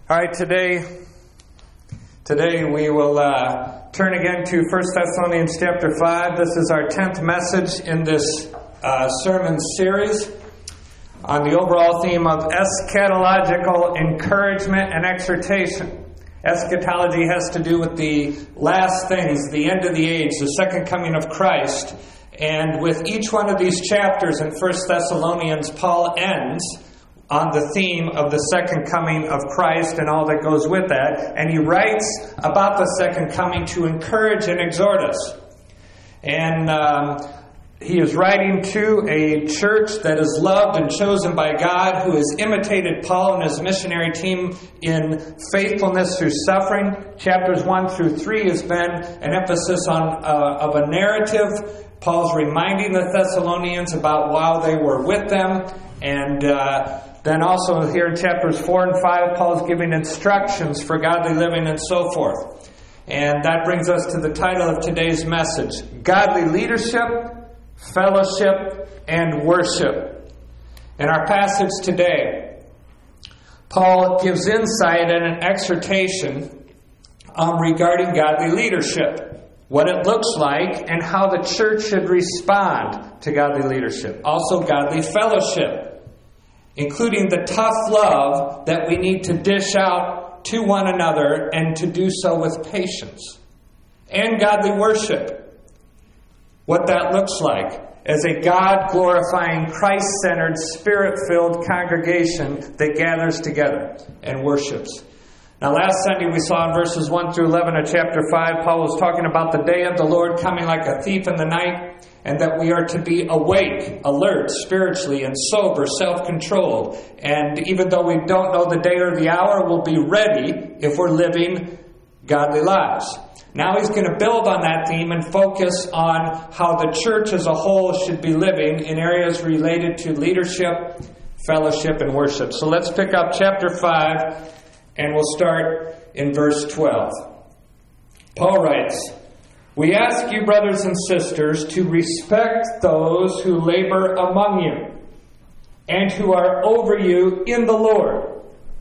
All right, today we will turn again to 1 Thessalonians chapter 5. This is our 10th message in this sermon series on the overall theme of eschatological encouragement and exhortation. Eschatology has to do with the last things, the end of the age, the second coming of Christ. And with each one of these chapters in 1 Thessalonians, Paul ends on the theme of the second coming of Christ and all that goes with that. And he writes about the second coming to encourage and exhort us. And he is writing to a church that is loved and chosen by God, who has imitated Paul and his missionary team in faithfulness through suffering. Chapters 1 through 3 has been an emphasis of a narrative. Paul's reminding the Thessalonians about while they were with them. And then also here in chapters 4 and 5, Paul's giving instructions for godly living and so forth. And that brings us to the title of today's message: Godly Leadership, Fellowship, and Worship. In our passage today, Paul gives insight and an exhortation regarding godly leadership, what it looks like, and how the church should respond to godly leadership. Also, godly fellowship, including the tough love that we need to dish out to one another and to do so with patience. And godly worship, what that looks like as a God-glorifying, Christ-centered, Spirit-filled congregation that gathers together and worships. Now, last Sunday we saw in verses 1 through 11 of chapter 5, Paul was talking about the day of the Lord coming like a thief in the night, and that we are to be awake, alert, spiritually, and sober, self-controlled. And even though we don't know the day or the hour, we'll be ready if we're living godly lives. Now he's going to build on that theme and focus on how the church as a whole should be living in areas related to leadership, fellowship, and worship. So let's pick up chapter 5, and we'll start in verse 12. Paul writes, "We ask you, brothers and sisters, to respect those who labor among you and who are over you in the Lord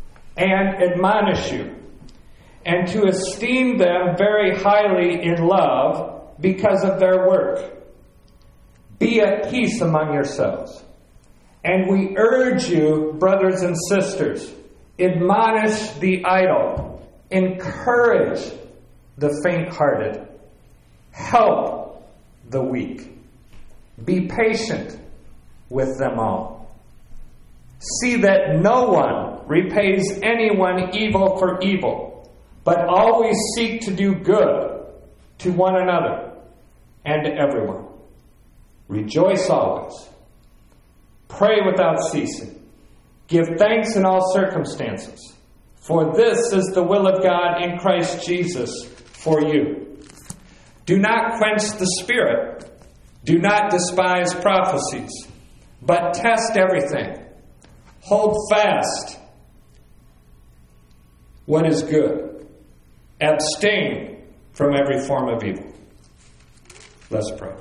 and admonish you, and to esteem them very highly in love because of their work. Be at peace among yourselves. And we urge you, brothers and sisters, admonish the idle, encourage the faint-hearted, help the weak, be patient with them all. See that no one repays anyone evil for evil, but always seek to do good to one another and to everyone. Rejoice always. Pray without ceasing. Give thanks in all circumstances, for this is the will of God in Christ Jesus for you. Do not quench the Spirit. Do not despise prophecies, but test everything. Hold fast what is good. Abstain from every form of evil." Let's pray.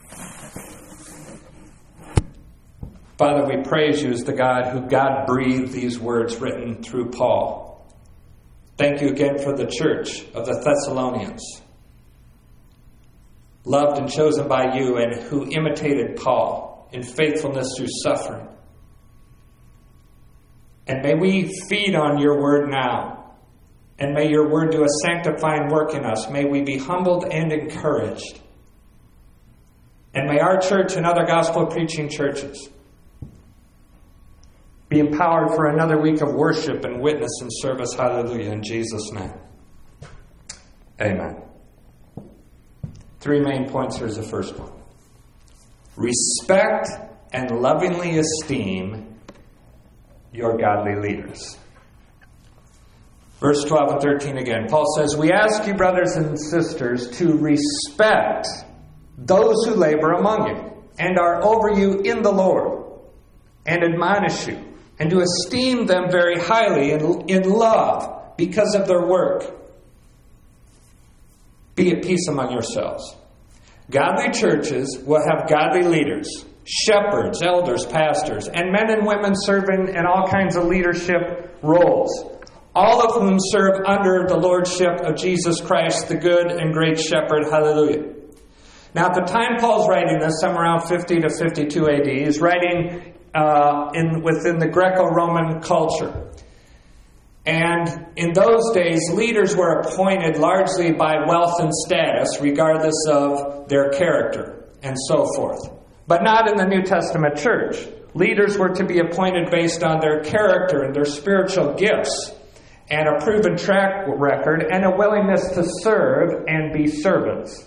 Father, we praise you as the God who God-breathed these words written through Paul. Thank you again for the church of the Thessalonians, loved and chosen by you, and who imitated Paul in faithfulness through suffering. And may we feed on your word now, and may your word do a sanctifying work in us. May we be humbled and encouraged. And may our church and other gospel-preaching churches be empowered for another week of worship and witness and service. Hallelujah. In Jesus' name. Amen. 3 main points. Here's the first one. Respect and lovingly esteem your godly leaders. Verse 12 and 13 again. Paul says, "We ask you, brothers and sisters, to respect those who labor among you and are over you in the Lord and admonish you, and to esteem them very highly in love because of their work. Be at peace among yourselves." Godly churches will have godly leaders, shepherds, elders, pastors, and men and women serving in all kinds of leadership roles. all of whom serve under the lordship of Jesus Christ, the good and great shepherd. Hallelujah. Now, at the time Paul's writing this, somewhere around 50 to 52 AD, he's writing within the Greco-Roman culture. And in those days, leaders were appointed largely by wealth and status, regardless of their character, and so forth. But not in the New Testament church. Leaders were to be appointed based on their character and their spiritual gifts, and a proven track record, and a willingness to serve and be servants.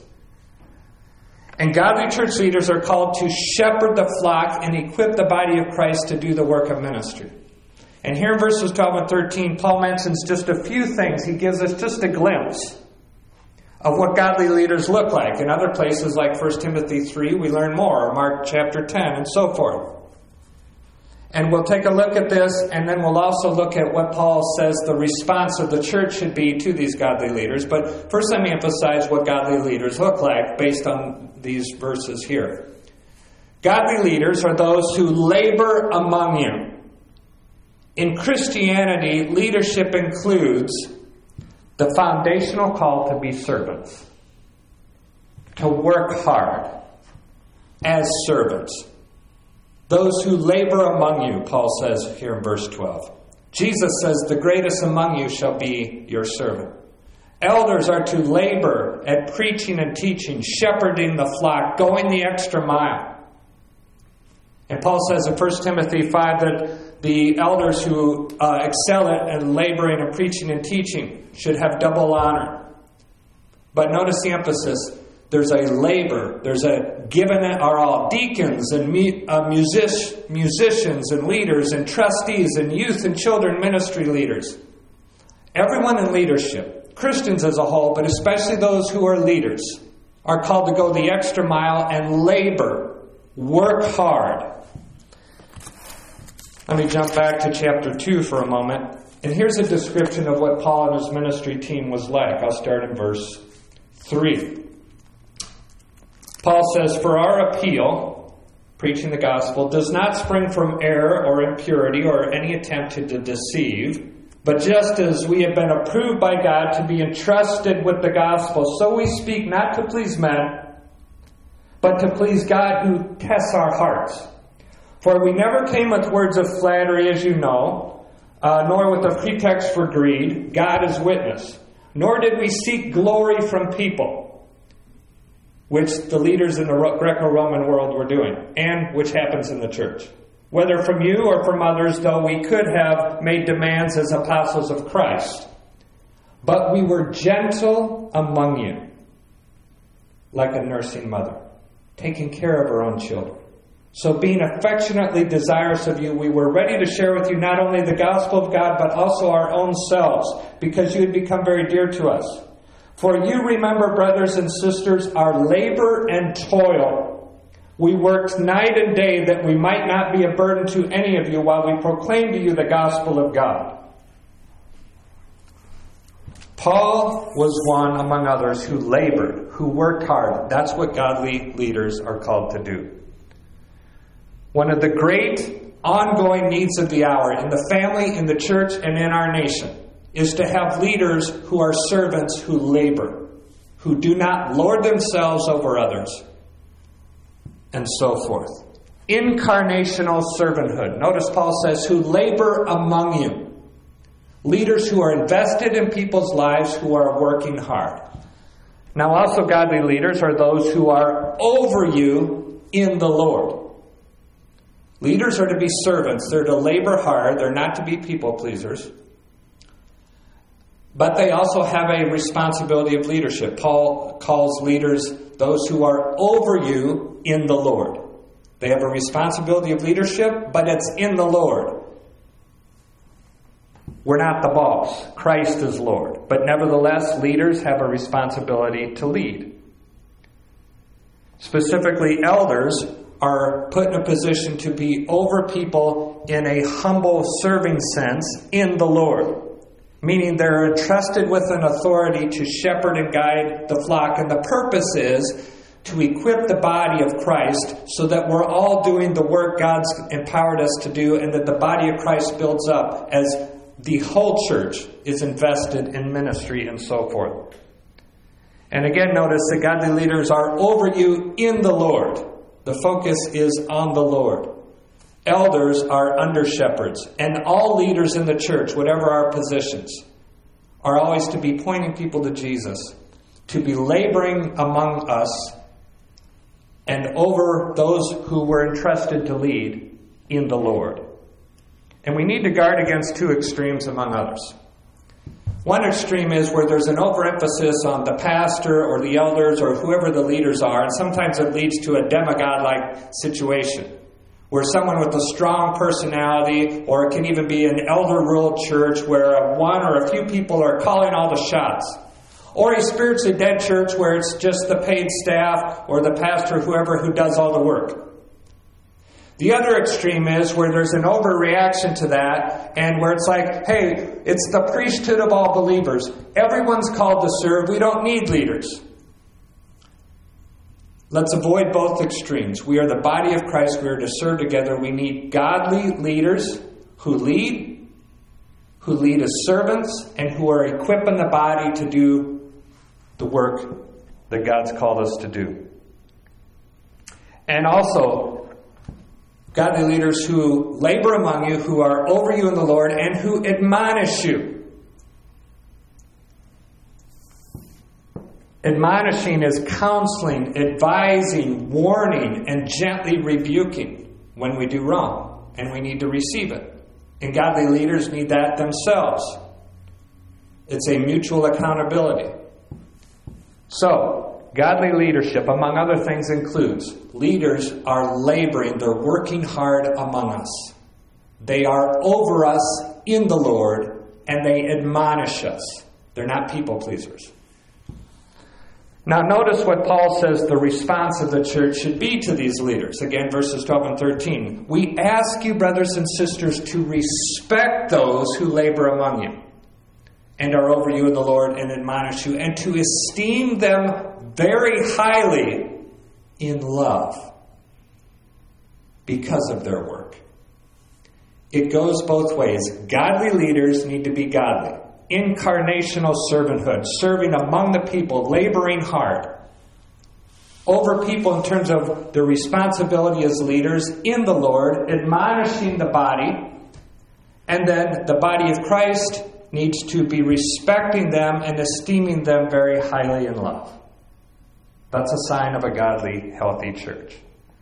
And godly church leaders are called to shepherd the flock and equip the body of Christ to do the work of ministry. And here in verses 12 and 13, Paul mentions just a few things. He gives us just a glimpse of what godly leaders look like. In other places like 1 Timothy 3, we learn more, or Mark chapter 10, and so forth. And we'll take a look at this, and then we'll also look at what Paul says the response of the church should be to these godly leaders. But first let me emphasize what godly leaders look like based on these verses here. Godly leaders are those who labor among you. In Christianity, leadership includes the foundational call to be servants, to work hard as servants. Those who labor among you, Paul says here in verse 12. Jesus says, the greatest among you shall be your servant. Elders are to labor at preaching and teaching, shepherding the flock, going the extra mile. And Paul says in 1 Timothy 5 that the elders who excel at laboring and preaching and teaching should have double honor. But notice the emphasis. There's a labor. There's a given are all deacons and musicians and leaders and trustees and youth and children ministry leaders. Everyone in leadership, Christians as a whole, but especially those who are leaders, are called to go the extra mile and labor, work hard. Let me jump back to chapter 2 for a moment. And here's a description of what Paul and his ministry team was like. I'll start in verse 3. Paul says, for our appeal, preaching the gospel, does not spring from error or impurity or any attempt to deceive, but just as we have been approved by God to be entrusted with the gospel, so we speak not to please men, but to please God who tests our hearts. For we never came with words of flattery, as you know, nor with a pretext for greed. God is witness. Nor did we seek glory from people, which the leaders in the Greco-Roman world were doing, and which happens in the church. Whether from you or from others, though we could have made demands as apostles of Christ. But we were gentle among you, like a nursing mother, taking care of her own children. So being affectionately desirous of you, we were ready to share with you not only the gospel of God, but also our own selves, because you had become very dear to us. For you remember, brothers and sisters, our labor and toil. We worked night and day that we might not be a burden to any of you while we proclaim to you the gospel of God. Paul was one among others who labored, who worked hard. That's what godly leaders are called to do. One of the great ongoing needs of the hour in the family, in the church, and in our nation is to have leaders who are servants who labor, who do not lord themselves over others, and so forth. Incarnational servanthood. Notice Paul says, who labor among you. Leaders who are invested in people's lives, who are working hard. Now also godly leaders are those who are over you in the Lord. Leaders are to be servants. They're to labor hard. They're not to be people pleasers. But they also have a responsibility of leadership. Paul calls leaders those who are over you in the Lord. They have a responsibility of leadership, but it's in the Lord. We're not the boss. Christ is Lord. But nevertheless, leaders have a responsibility to lead. Specifically, elders are put in a position to be over people in a humble serving sense in the Lord. Meaning they're entrusted with an authority to shepherd and guide the flock. And the purpose is to equip the body of Christ so that we're all doing the work God's empowered us to do, and that the body of Christ builds up as the whole church is invested in ministry and so forth. And again, notice that godly leaders are over you in the Lord. The focus is on the Lord. Elders are under shepherds, and all leaders in the church, whatever our positions, are always to be pointing people to Jesus, to be laboring among us and over those who were entrusted to lead in the Lord. And we need to guard against two extremes among others. One extreme is where there's an overemphasis on the pastor or the elders or whoever the leaders are, and sometimes it leads to a demigod-like situation, where someone with a strong personality, or it can even be an elder-ruled church where one or a few people are calling all the shots. Or a spiritually dead church where it's just the paid staff or the pastor, whoever who does all the work. The other extreme is where there's an overreaction to that, and where it's like, hey, it's the priesthood of all believers. Everyone's called to serve. We don't need leaders. Let's avoid both extremes. We are the body of Christ. We are to serve together. We need godly leaders who lead as servants, and who are equipping the body to do the work that God's called us to do. And also, godly leaders who labor among you, who are over you in the Lord, and who admonish you. Admonishing is counseling, advising, warning, and gently rebuking when we do wrong, and we need to receive it. And godly leaders need that themselves. It's a mutual accountability. So, godly leadership, among other things, includes leaders are laboring, they're working hard among us. They are over us in the Lord, and they admonish us. They're not people pleasers. Now notice what Paul says the response of the church should be to these leaders. Again, verses 12 and 13. We ask you, brothers and sisters, to respect those who labor among you and are over you in the Lord and admonish you, and to esteem them very highly in love because of their work. It goes both ways. Godly leaders need to be godly. Incarnational servanthood, serving among the people, laboring hard. Over people in terms of their responsibility as leaders in the Lord, admonishing the body. And then the body of Christ needs to be respecting them and esteeming them very highly in love. That's a sign of a godly, healthy church.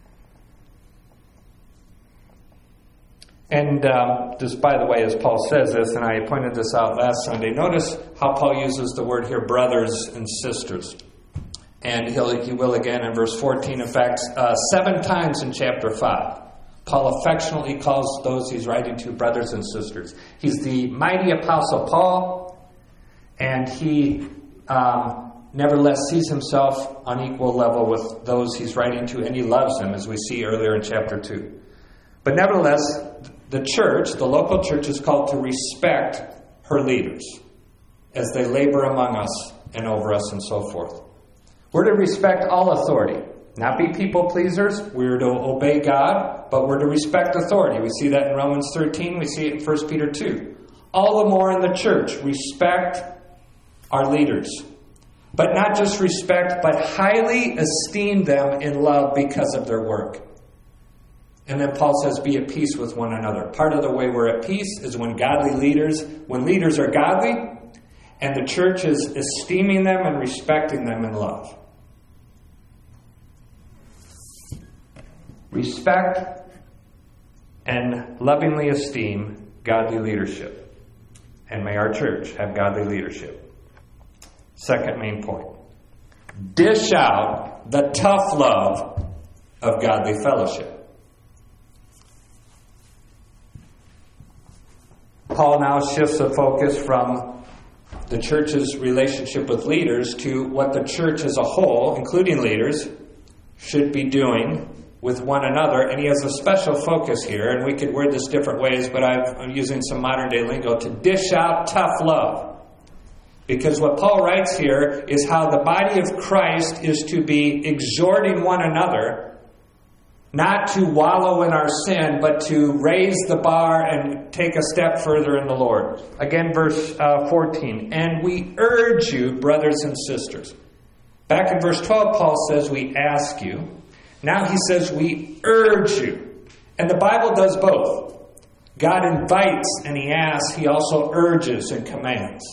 And just by the way, as Paul says this, and I pointed this out last Sunday, notice how Paul uses the word here, brothers and sisters. And he will again in verse 14. In fact, 7 times in chapter 5, Paul affectionately calls those he's writing to brothers and sisters. He's the mighty apostle Paul, and he nevertheless sees himself on equal level with those he's writing to, and he loves them, as we see earlier in chapter 2. But nevertheless, the church, the local church, is called to respect her leaders as they labor among us and over us and so forth. We're to respect all authority, not be people pleasers. We're to obey God, but we're to respect authority. We see that in Romans 13. We see it in 1 Peter 2. All the more in the church, respect our leaders. But not just respect, but highly esteem them in love because of their work. And then Paul says, be at peace with one another. Part of the way we're at peace is when leaders are godly, and the church is esteeming them and respecting them in love. Respect and lovingly esteem godly leadership. And may our church have godly leadership. Second main point. Dish out the tough love of godly fellowship. Paul now shifts the focus from the church's relationship with leaders to what the church as a whole, including leaders, should be doing with one another. And he has a special focus here, and we could word this different ways, but I'm using some modern day lingo, to dish out tough love. Because what Paul writes here is how the body of Christ is to be exhorting one another not to wallow in our sin, but to raise the bar and take a step further in the Lord. Again, verse 14. And we urge you, brothers and sisters. Back in verse 12, Paul says we ask you. Now he says we urge you. And the Bible does both. God invites and he asks. He also urges and commands.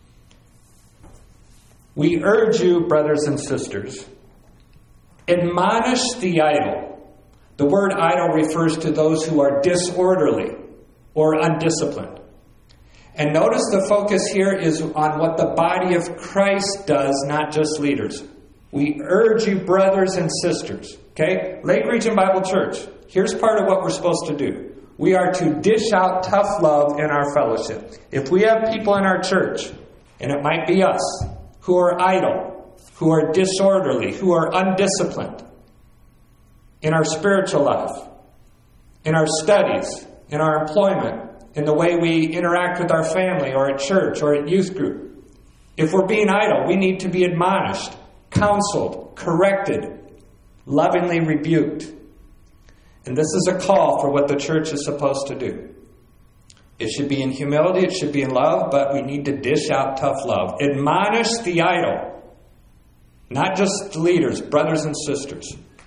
We urge you, brothers and sisters, admonish the idle. The word idle refers to those who are disorderly or undisciplined. And notice the focus here is on what the body of Christ does, not just leaders. We urge you, brothers and sisters. Okay? Lake Region Bible Church. Here's part of what we're supposed to do. We are to dish out tough love in our fellowship. If we have people in our church, and it might be us, who are idle, who are disorderly, who are undisciplined in our spiritual life, in our studies, in our employment, in the way we interact with our family or at church or at youth group. If we're being idle, we need to be admonished, counseled, corrected, lovingly rebuked. And this is a call for what the church is supposed to do. It should be in humility, it should be in love, but we need to dish out tough love. Admonish the idle, not just the leaders, brothers and sisters.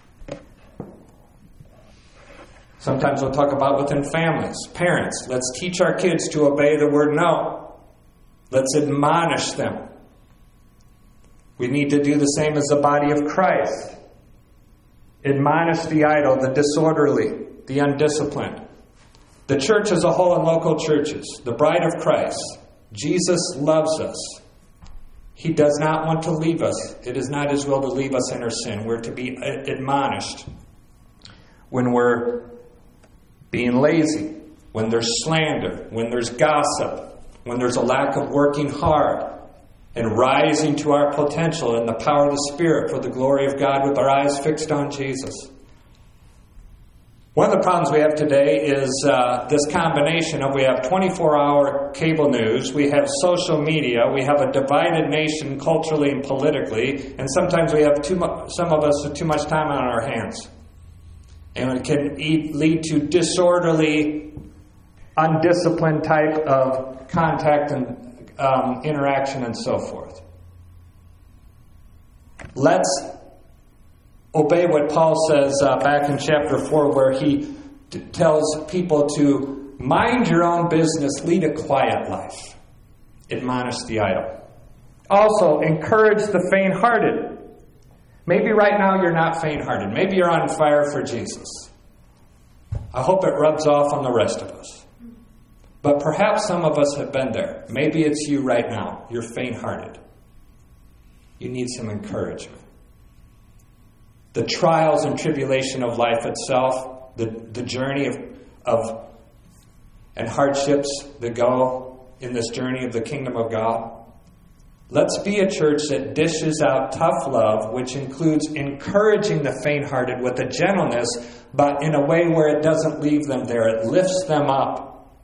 Sometimes we'll talk about within families, parents. Let's teach our kids to obey the word no. Let's admonish them. We need to do the same as the body of Christ. Admonish the idle, the disorderly, the undisciplined. The church as a whole and local churches, the bride of Christ. Jesus loves us. He does not want to leave us. It is not his will to leave us in our sin. We're to be admonished when we're being lazy, when there's slander, when there's gossip, when there's a lack of working hard and rising to our potential in the power of the Spirit for the glory of God with our eyes fixed on Jesus. One of the problems we have today is this combination of we have 24-hour cable news, we have social media, we have a divided nation culturally and politically, and sometimes we have some of us with too much time on our hands. And it can lead to disorderly, undisciplined type of contact and interaction and so forth. Let's obey what Paul says back in chapter 4 where he tells people to mind your own business, lead a quiet life. Admonish the idle. Also, encourage the faint-hearted. Maybe right now you're not faint-hearted. Maybe you're on fire for Jesus. I hope it rubs off on the rest of us. But perhaps some of us have been there. Maybe it's you right now. You're faint-hearted. You need some encouragement. The trials and tribulation of life itself, the journey of and hardships that go in this journey of the kingdom of God. Let's be a church that dishes out tough love, which includes encouraging the faint-hearted with a gentleness, but in a way where it doesn't leave them there. It lifts them up.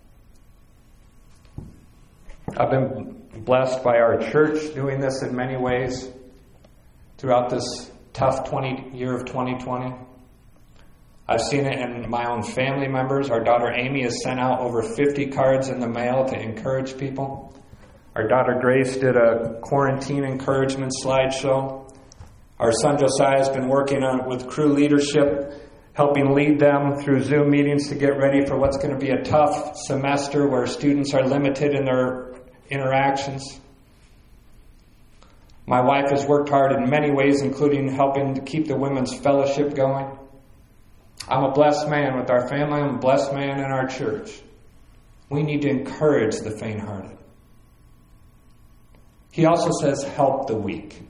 I've been blessed by our church doing this in many ways throughout this tough year of 2020. I've seen it in my own family members. Our daughter Amy has sent out over 50 cards in the mail to encourage people. Our daughter Grace did a quarantine encouragement slideshow. Our son Josiah has been working with crew leadership, helping lead them through Zoom meetings to get ready for what's going to be a tough semester where students are limited in their interactions. My wife has worked hard in many ways, including helping to keep the women's fellowship going. I'm a blessed man with our family. I'm a blessed man in our church. We need to encourage the faint-hearted. He also says, help the weak.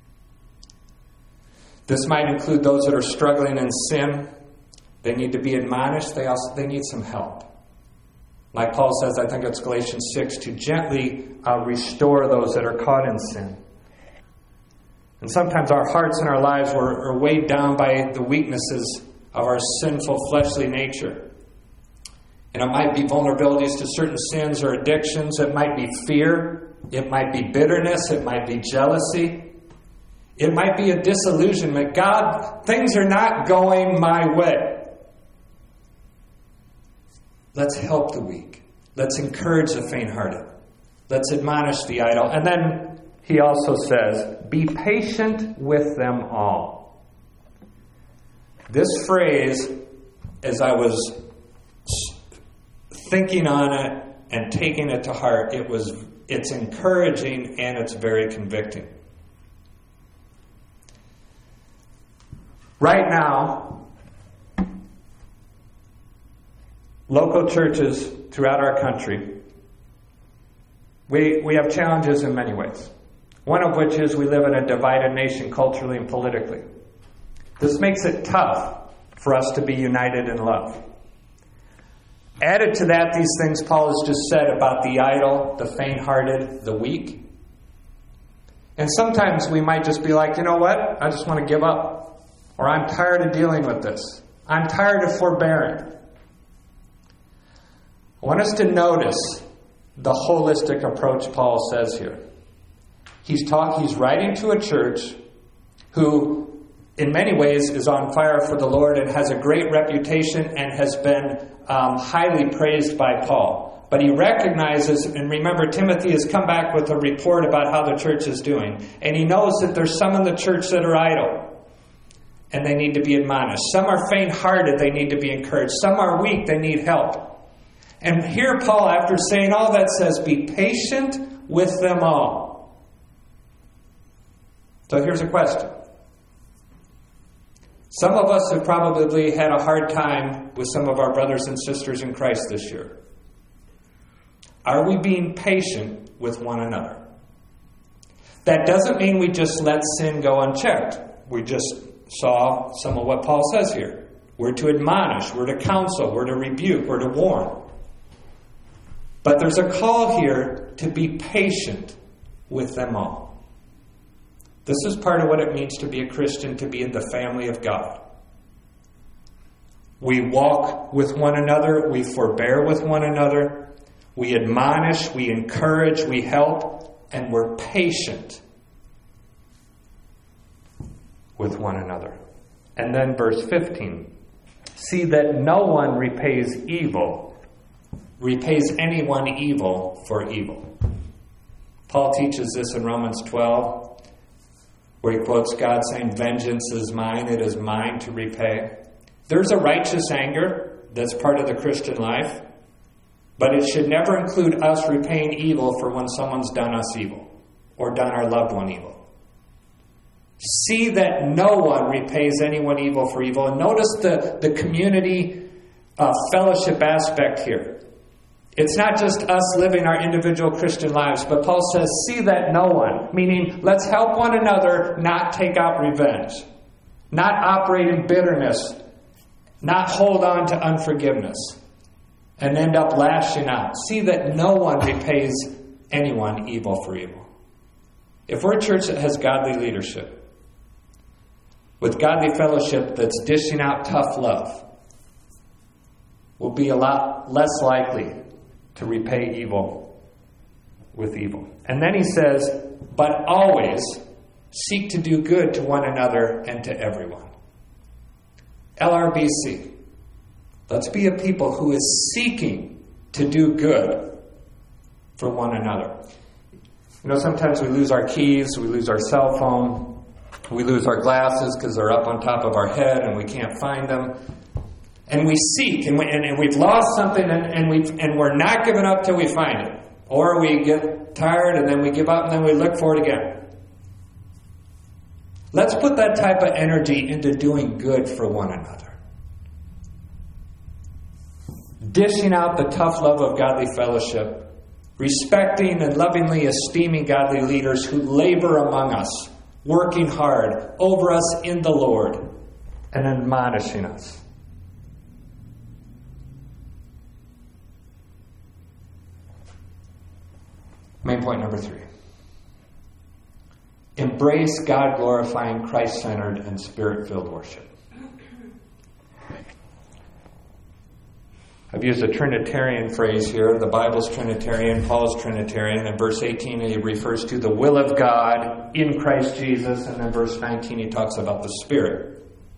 This might include those that are struggling in sin. They need to be admonished. They need some help. Like Paul says, I think it's Galatians 6, to gently restore those that are caught in sin. And sometimes our hearts and our lives are weighed down by the weaknesses of our sinful fleshly nature. And it might be vulnerabilities to certain sins or addictions. It might be fear. It might be bitterness. It might be jealousy. It might be a disillusionment. God, things are not going my way. Let's help the weak. Let's encourage the faint-hearted. Let's admonish the idle. And then he also says, be patient with them all. This phrase, as I was thinking on it and taking it to heart, it's encouraging and it's very convicting. Right now, local churches throughout our country, we have challenges in many ways. One of which is we live in a divided nation culturally and politically. This makes it tough for us to be united in love. Added to that, these things Paul has just said about the idle, the faint-hearted, the weak. And sometimes we might just be like, you know what? I just want to give up. Or I'm tired of dealing with this. I'm tired of forbearing. I want us to notice the holistic approach Paul says here. He's writing to a church who, in many ways, is on fire for the Lord and has a great reputation and has been highly praised by Paul. But he recognizes, and remember, Timothy has come back with a report about how the church is doing. And he knows that there's some in the church that are idle. And they need to be admonished. Some are faint-hearted, they need to be encouraged. Some are weak, they need help. And here Paul, after saying all that, says, be patient with them all. So here's a question. Some of us have probably had a hard time with some of our brothers and sisters in Christ this year. Are we being patient with one another? That doesn't mean we just let sin go unchecked. We just saw some of what Paul says here. We're to admonish, we're to counsel, we're to rebuke, we're to warn. But there's a call here to be patient with them all. This is part of what it means to be a Christian, to be in the family of God. We walk with one another, we forbear with one another, we admonish, we encourage, we help, and we're patient with one another. And then verse 15. See that no one repays anyone evil for evil. Paul teaches this in Romans 12, where he quotes God saying, vengeance is mine, it is mine to repay. There's a righteous anger that's part of the Christian life, but it should never include us repaying evil for when someone's done us evil or done our loved one evil. See that no one repays anyone evil for evil. And notice the community fellowship aspect here. It's not just us living our individual Christian lives, but Paul says, see that no one, meaning let's help one another not take out revenge, not operate in bitterness, not hold on to unforgiveness, and end up lashing out. See that no one repays anyone evil for evil. If we're a church that has godly leadership, with godly fellowship that's dishing out tough love, we'll be a lot less likely to repay evil with evil. And then he says, but always seek to do good to one another and to everyone. LRBC, let's be a people who is seeking to do good for one another. You know, sometimes we lose our keys, we lose our cell phone, we lose our glasses because they're up on top of our head and we can't find them. And we seek, and we've lost something, and we're not giving up till we find it. Or we get tired, and then we give up, and then we look for it again. Let's put that type of energy into doing good for one another. Dishing out the tough love of godly fellowship, respecting and lovingly esteeming godly leaders who labor among us, working hard over us in the Lord, and admonishing us. Main point number 3. Embrace God-glorifying, Christ-centered, and Spirit-filled worship. I've used a Trinitarian phrase here. The Bible's Trinitarian, Paul's Trinitarian. In verse 18, he refers to the will of God in Christ Jesus. And in verse 19, he talks about the Spirit.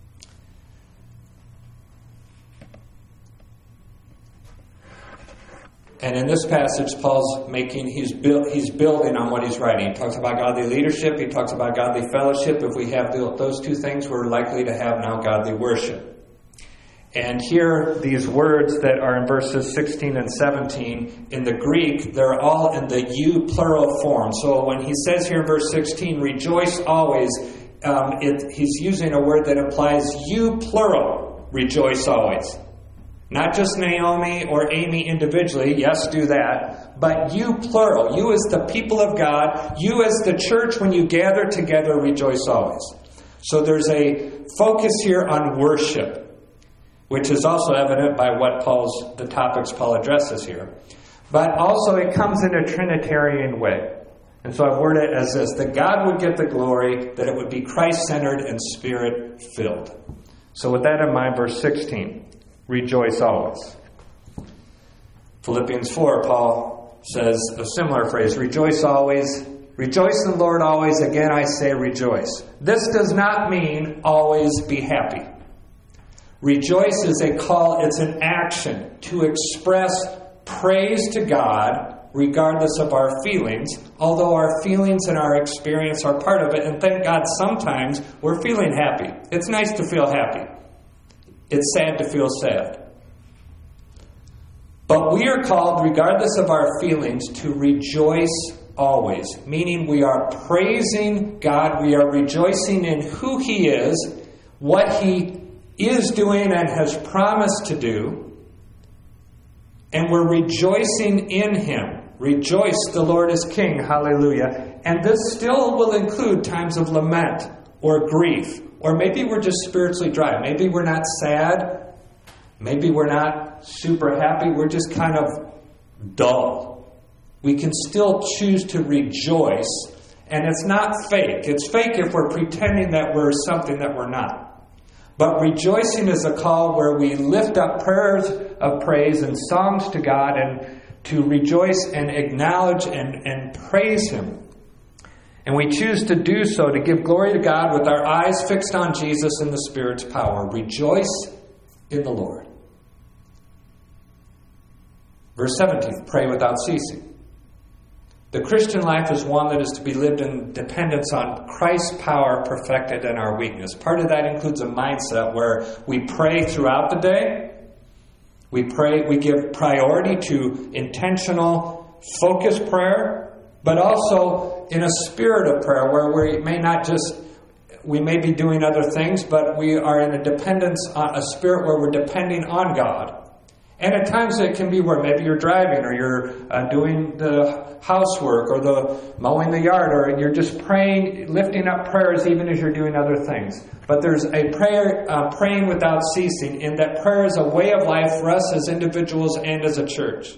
And in this passage, Paul's he's building on what he's writing. He talks about godly leadership. He talks about godly fellowship. If we have those two things, we're likely to have now godly worship. And here, these words that are in verses 16 and 17, in the Greek, they're all in the you plural form. So when he says here in verse 16, rejoice always, he's using a word that implies you plural, rejoice always. Not just Naomi or Amy individually, yes, do that, but you plural, you as the people of God, you as the church, when you gather together, rejoice always. So there's a focus here on worship, which is also evident by the topics Paul addresses here. But also it comes in a Trinitarian way. And so I've worded it as this, that God would get the glory, that it would be Christ-centered and Spirit-filled. So with that in mind, verse 16, rejoice always. Philippians 4, Paul says a similar phrase, rejoice always. Rejoice in the Lord always. Again, I say rejoice. This does not mean always be happy. Rejoice is a call, it's an action to express praise to God regardless of our feelings, although our feelings and our experience are part of it, and thank God sometimes we're feeling happy. It's nice to feel happy. It's sad to feel sad. But we are called, regardless of our feelings, to rejoice always, meaning we are praising God, we are rejoicing in who He is, what He is doing and has promised to do, and we're rejoicing in Him. Rejoice, the Lord is King. Hallelujah. And this still will include times of lament or grief, or maybe we're just spiritually dry. Maybe we're not sad. Maybe we're not super happy. We're just kind of dull. We can still choose to rejoice, and it's not fake. It's fake if we're pretending that we're something that we're not. But rejoicing is a call where we lift up prayers of praise and songs to God and to rejoice and acknowledge and praise Him. And we choose to do so to give glory to God with our eyes fixed on Jesus and the Spirit's power. Rejoice in the Lord. Verse 17, pray without ceasing. The Christian life is one that is to be lived in dependence on Christ's power perfected in our weakness. Part of that includes a mindset where we pray throughout the day. We give priority to intentional, focused prayer, but also in a spirit of prayer where we may be doing other things, but we are in a dependence, a spirit where we're depending on God. And at times it can be where maybe you're driving or you're doing the housework or the mowing the yard, or you're just praying, lifting up prayers even as you're doing other things. But there's a prayer, praying without ceasing, in that prayer is a way of life for us as individuals and as a church.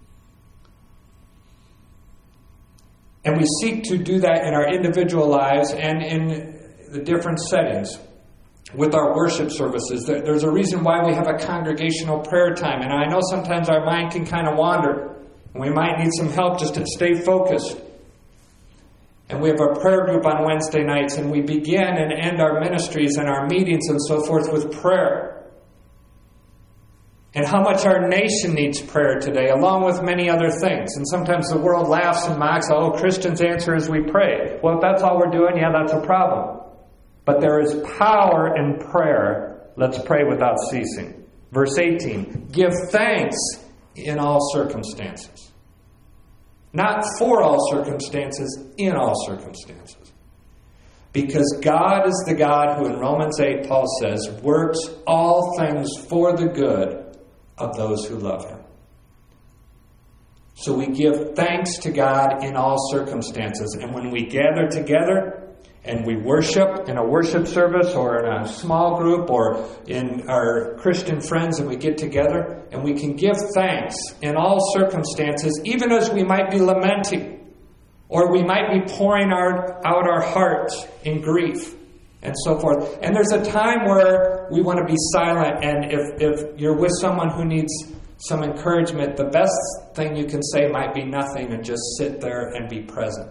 And we seek to do that in our individual lives and in the different settings. With our worship services, there's a reason why we have a congregational prayer time. And I know sometimes our mind can kind of wander, and we might need some help just to stay focused. And we have a prayer group on Wednesday nights, and we begin and end our ministries and our meetings and so forth with prayer. And how much our nation needs prayer today, along with many other things. And sometimes the world laughs and mocks, oh, Christians' answer is we pray. Well, if that's all we're doing, yeah, that's a problem. But there is power in prayer. Let's pray without ceasing. Verse 18, give thanks in all circumstances. Not for all circumstances, in all circumstances. Because God is the God who in Romans 8, Paul says, works all things for the good of those who love Him. So we give thanks to God in all circumstances. And when we gather together, and we worship in a worship service or in a small group or in our Christian friends, and we get together and we can give thanks in all circumstances, even as we might be lamenting or we might be pouring out our hearts in grief and so forth. And there's a time where we want to be silent, and if you're with someone who needs some encouragement, the best thing you can say might be nothing and just sit there and be present.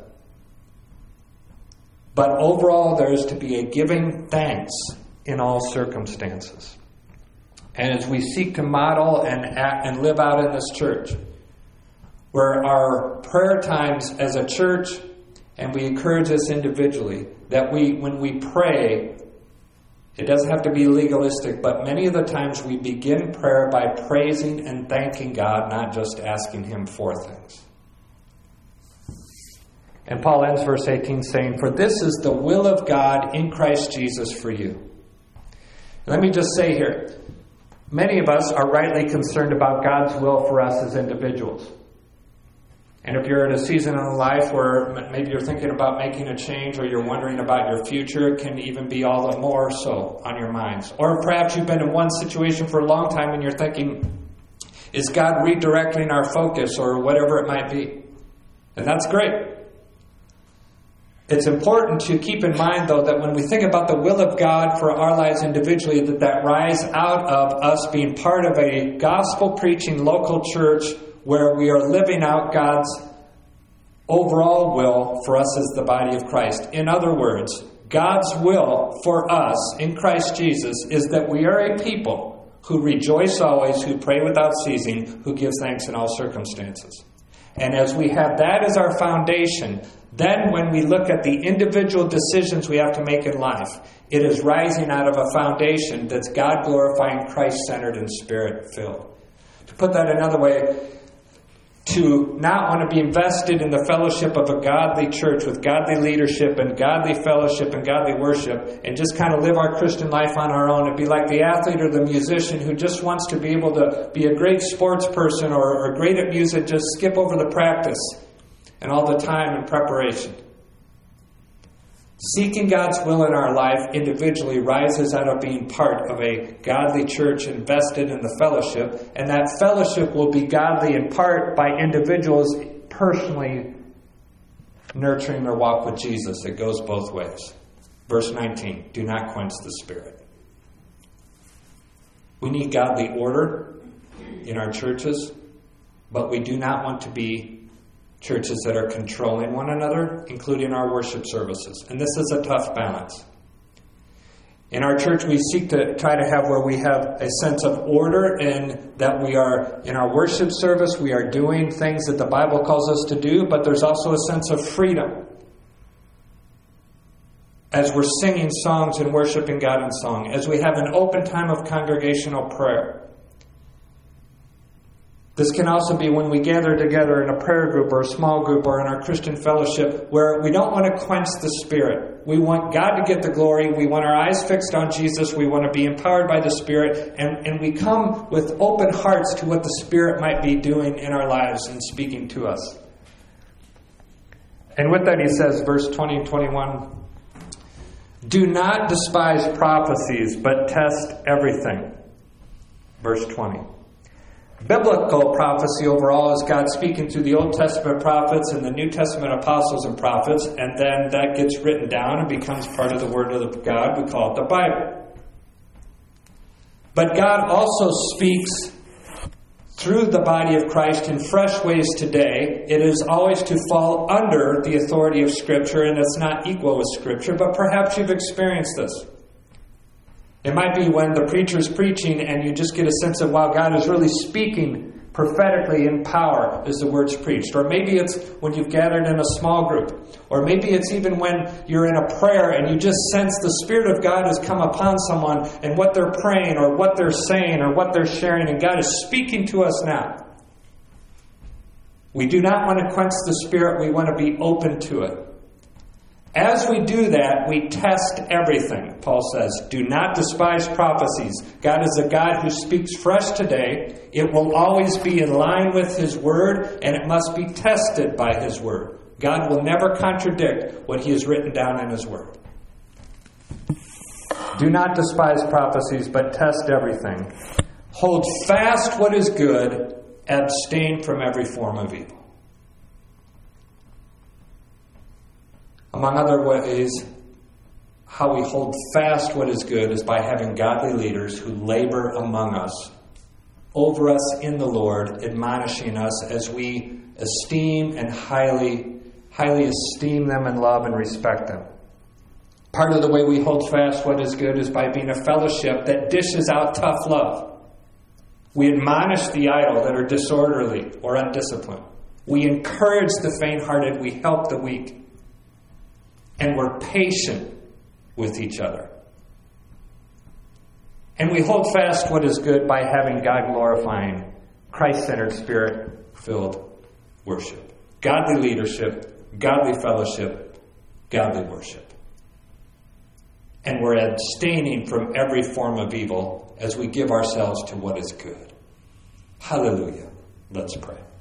But overall, there is to be a giving thanks in all circumstances. And as we seek to model and live out in this church, where our prayer times as a church, and we encourage this individually, that when we pray, it doesn't have to be legalistic, but many of the times we begin prayer by praising and thanking God, not just asking Him for things. And Paul ends verse 18 saying, "For this is the will of God in Christ Jesus for you." Let me just say here, many of us are rightly concerned about God's will for us as individuals. And if you're at a season in life where maybe you're thinking about making a change or you're wondering about your future, it can even be all the more so on your minds. Or perhaps you've been in one situation for a long time and you're thinking, is God redirecting our focus or whatever it might be? And that's great. It's important to keep in mind, though, that when we think about the will of God for our lives individually, that rise out of us being part of a gospel-preaching local church where we are living out God's overall will for us as the body of Christ. In other words, God's will for us in Christ Jesus is that we are a people who rejoice always, who pray without ceasing, who give thanks in all circumstances. And as we have that as our foundation, then when we look at the individual decisions we have to make in life, it is rising out of a foundation that's God-glorifying, Christ-centered, and Spirit-filled. To put that another way, to not want to be invested in the fellowship of a godly church with godly leadership and godly fellowship and godly worship and just kind of live our Christian life on our own. It'd be like the athlete or the musician who just wants to be able to be a great sports person or great at music, just skip over the practice and all the time and preparation. Seeking God's will in our life individually rises out of being part of a godly church invested in the fellowship, and that fellowship will be godly in part by individuals personally nurturing their walk with Jesus. It goes both ways. Verse 19, do not quench the Spirit. We need godly order in our churches, but we do not want to be churches that are controlling one another, including our worship services. And this is a tough balance. In our church, we seek to try to have where we have a sense of order in that we are, in our worship service, we are doing things that the Bible calls us to do, but there's also a sense of freedom as we're singing songs and worshiping God in song, as we have an open time of congregational prayer. This can also be when we gather together in a prayer group or a small group or in our Christian fellowship where we don't want to quench the Spirit. We want God to get the glory. We want our eyes fixed on Jesus. We want to be empowered by the Spirit. And we come with open hearts to what the Spirit might be doing in our lives and speaking to us. And with that he says, verse 20 and 21, do not despise prophecies, but test everything. Verse 20. Biblical prophecy overall is God speaking through the Old Testament prophets and the New Testament apostles and prophets, and then that gets written down and becomes part of the Word of God. We call it the Bible. But God also speaks through the body of Christ in fresh ways today. It is always to fall under the authority of Scripture, and it's not equal with Scripture, but perhaps you've experienced this. It might be when the preacher's preaching and you just get a sense of, wow, God is really speaking prophetically in power as the word's preached. Or maybe it's when you've gathered in a small group. Or maybe it's even when you're in a prayer and you just sense the Spirit of God has come upon someone and what they're praying or what they're saying or what they're sharing, and God is speaking to us now. We do not want to quench the Spirit. We want to be open to it. As we do that, we test everything, Paul says. Do not despise prophecies. God is a God who speaks fresh today. It will always be in line with His Word, and it must be tested by His Word. God will never contradict what He has written down in His Word. Do not despise prophecies, but test everything. Hold fast what is good. Abstain from every form of evil. Among other ways, how we hold fast what is good is by having godly leaders who labor among us over us in the Lord, admonishing us as we esteem and highly esteem them and love and respect them. Part of the way we hold fast what is good is by being a fellowship that dishes out tough love. We admonish the idle that are disorderly or undisciplined. We encourage the faint-hearted. We help the weak. And we're patient with each other. And we hold fast what is good by having God-glorifying, Christ-centered, Spirit-filled worship. Godly leadership, godly fellowship, godly worship. And we're abstaining from every form of evil as we give ourselves to what is good. Hallelujah. Let's pray.